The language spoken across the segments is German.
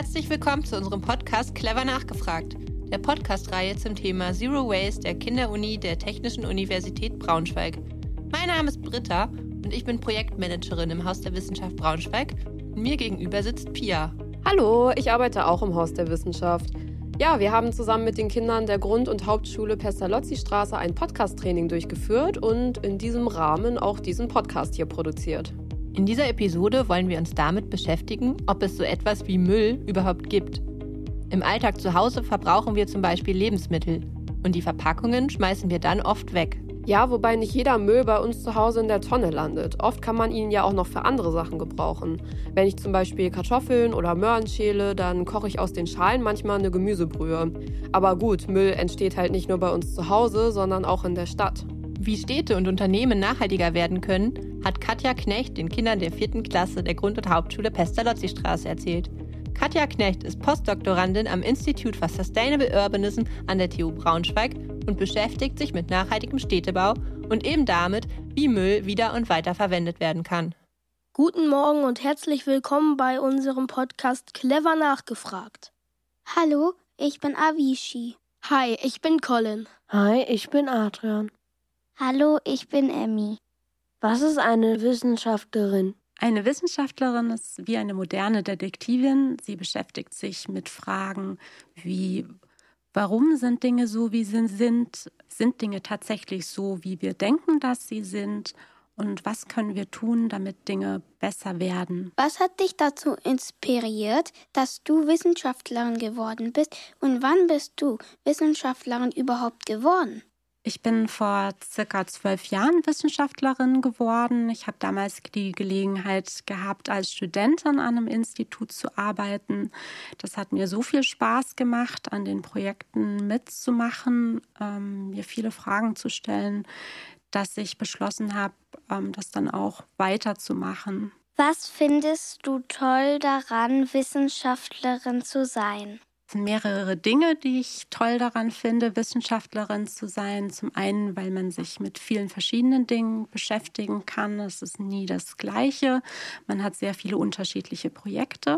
Herzlich willkommen zu unserem Podcast Clever nachgefragt, der Podcast-Reihe zum Thema Zero Waste der Kinderuni der Technischen Universität Braunschweig. Mein Name ist Britta und ich bin Projektmanagerin im Haus der Wissenschaft Braunschweig. Und mir gegenüber sitzt Pia. Hallo, ich arbeite auch im Haus der Wissenschaft. Ja, wir haben zusammen mit den Kindern der Grund- und Hauptschule Pestalozzi-Straße ein Podcast-Training durchgeführt und in diesem Rahmen auch diesen Podcast hier produziert. In dieser Episode wollen wir uns damit beschäftigen, ob es so etwas wie Müll überhaupt gibt. Im Alltag zu Hause verbrauchen wir zum Beispiel Lebensmittel und die Verpackungen schmeißen wir dann oft weg. Ja, wobei nicht jeder Müll bei uns zu Hause in der Tonne landet. Oft kann man ihn ja auch noch für andere Sachen gebrauchen. Wenn ich zum Beispiel Kartoffeln oder Möhren schäle, dann koche ich aus den Schalen manchmal eine Gemüsebrühe. Aber gut, Müll entsteht halt nicht nur bei uns zu Hause, sondern auch in der Stadt. Wie Städte und Unternehmen nachhaltiger werden können, hat Katja Knecht den Kindern der 4. Klasse der Grund- und Hauptschule Pestalozzi-Straße erzählt. Katja Knecht ist Postdoktorandin am Institute for Sustainable Urbanism an der TU Braunschweig und beschäftigt sich mit nachhaltigem Städtebau und eben damit, wie Müll wieder und weiter verwendet werden kann. Guten Morgen und herzlich willkommen bei unserem Podcast Clever nachgefragt. Hallo, ich bin Avicii. Hi, ich bin Colin. Hi, ich bin Adrian. Hallo, ich bin Emmy. Was ist eine Wissenschaftlerin? Eine Wissenschaftlerin ist wie eine moderne Detektivin. Sie beschäftigt sich mit Fragen wie: Warum sind Dinge so, wie sie sind? Sind Dinge tatsächlich so, wie wir denken, dass sie sind? Und was können wir tun, damit Dinge besser werden? Was hat dich dazu inspiriert, dass du Wissenschaftlerin geworden bist? Und wann bist du Wissenschaftlerin überhaupt geworden? Ich bin vor circa 12 Jahren Wissenschaftlerin geworden. Ich habe damals die Gelegenheit gehabt, als Studentin an einem Institut zu arbeiten. Das hat mir so viel Spaß gemacht, an den Projekten mitzumachen, mir viele Fragen zu stellen, dass ich beschlossen habe, das dann auch weiterzumachen. Was findest du toll daran, Wissenschaftlerin zu sein? Es sind mehrere Dinge, die ich toll daran finde, Wissenschaftlerin zu sein. Zum einen, weil man sich mit vielen verschiedenen Dingen beschäftigen kann. Es ist nie das Gleiche. Man hat sehr viele unterschiedliche Projekte.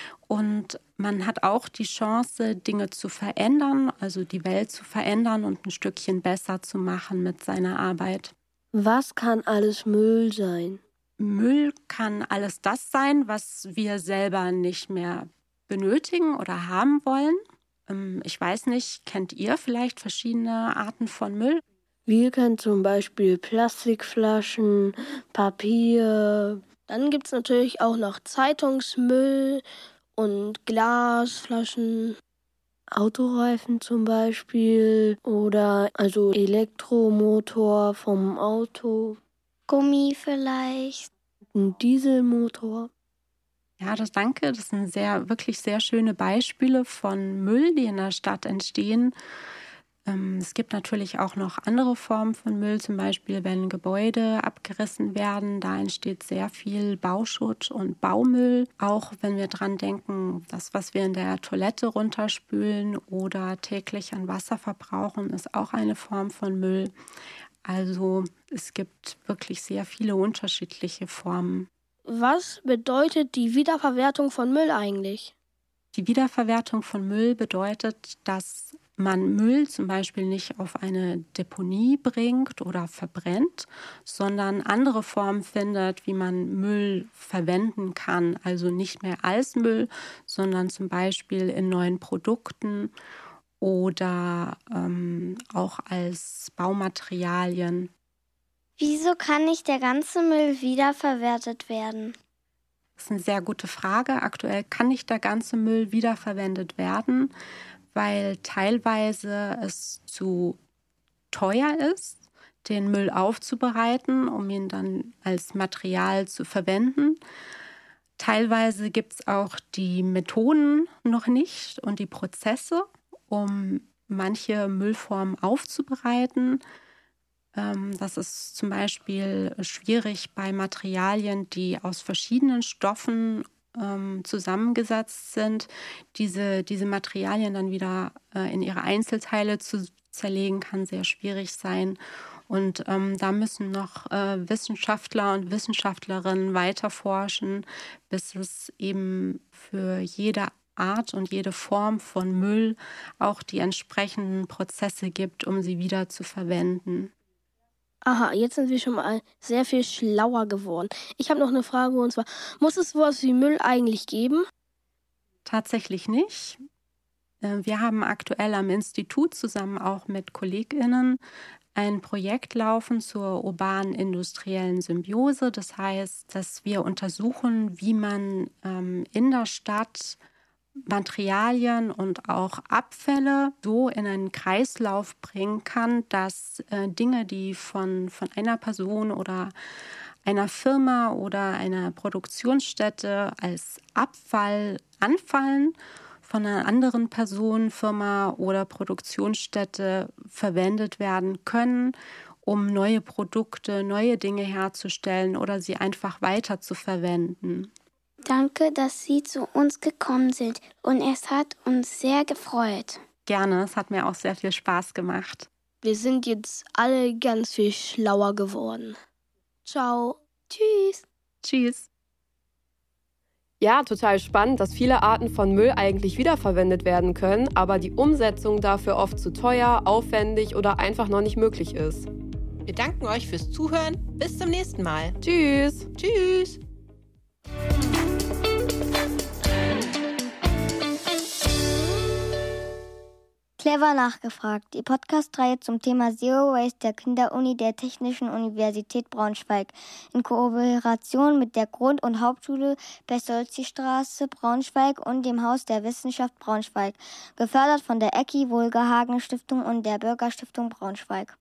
Und man hat auch die Chance, Dinge zu verändern, also die Welt zu verändern und ein Stückchen besser zu machen mit seiner Arbeit. Was kann alles Müll sein? Müll kann alles das sein, was wir selber nicht mehr benötigen oder haben wollen. Ich weiß nicht, kennt ihr vielleicht verschiedene Arten von Müll? Wir kennen zum Beispiel Plastikflaschen, Papier. Dann gibt es natürlich auch noch Zeitungsmüll und Glasflaschen. Autoreifen zum Beispiel oder also Elektromotor vom Auto. Gummi vielleicht. Ein Dieselmotor. Ja, danke. Das sind wirklich sehr schöne Beispiele von Müll, die in der Stadt entstehen. Es gibt natürlich auch noch andere Formen von Müll, zum Beispiel wenn Gebäude abgerissen werden. Da entsteht sehr viel Bauschutt und Baumüll. Auch wenn wir dran denken, das, was wir in der Toilette runterspülen oder täglich an Wasser verbrauchen, ist auch eine Form von Müll. Also es gibt wirklich sehr viele unterschiedliche Formen. Was bedeutet die Wiederverwertung von Müll eigentlich? Die Wiederverwertung von Müll bedeutet, dass man Müll zum Beispiel nicht auf eine Deponie bringt oder verbrennt, sondern andere Formen findet, wie man Müll verwenden kann. Also nicht mehr als Müll, sondern zum Beispiel in neuen Produkten oder auch als Baumaterialien. Wieso kann nicht der ganze Müll wiederverwertet werden? Das ist eine sehr gute Frage. Aktuell kann nicht der ganze Müll wiederverwendet werden, weil teilweise es zu teuer ist, den Müll aufzubereiten, um ihn dann als Material zu verwenden. Teilweise gibt es auch die Methoden noch nicht und die Prozesse, um manche Müllformen aufzubereiten. Das ist zum Beispiel schwierig bei Materialien, die aus verschiedenen Stoffen zusammengesetzt sind, diese Materialien dann wieder in ihre Einzelteile zu zerlegen, kann sehr schwierig sein. Und da müssen noch Wissenschaftler und Wissenschaftlerinnen weiter forschen, bis es eben für jede Art und jede Form von Müll auch die entsprechenden Prozesse gibt, um sie wieder zu verwenden. Aha, jetzt sind wir schon mal sehr viel schlauer geworden. Ich habe noch eine Frage, und zwar, muss es sowas wie Müll eigentlich geben? Tatsächlich nicht. Wir haben aktuell am Institut zusammen auch mit KollegInnen ein Projekt laufen zur urbanen industriellen Symbiose. Das heißt, dass wir untersuchen, wie man in der Stadt Materialien und auch Abfälle so in einen Kreislauf bringen kann, dass Dinge, die von einer Person oder einer Firma oder einer Produktionsstätte als Abfall anfallen, von einer anderen Person, Firma oder Produktionsstätte verwendet werden können, um neue Produkte, neue Dinge herzustellen oder sie einfach weiter zu verwenden. Danke, dass Sie zu uns gekommen sind und es hat uns sehr gefreut. Gerne, es hat mir auch sehr viel Spaß gemacht. Wir sind jetzt alle ganz viel schlauer geworden. Ciao. Tschüss. Tschüss. Ja, total spannend, dass viele Arten von Müll eigentlich wiederverwendet werden können, aber die Umsetzung dafür oft zu teuer, aufwendig oder einfach noch nicht möglich ist. Wir danken euch fürs Zuhören. Bis zum nächsten Mal. Tschüss! Tschüss! Clever nachgefragt, die Podcast-Reihe zum Thema Zero Waste der Kinderuni der Technischen Universität Braunschweig in Kooperation mit der Grund- und Hauptschule Pestalozzi-Straße Braunschweig und dem Haus der Wissenschaft Braunschweig, gefördert von der Ecki Wohlgehagen Stiftung und der Bürgerstiftung Braunschweig.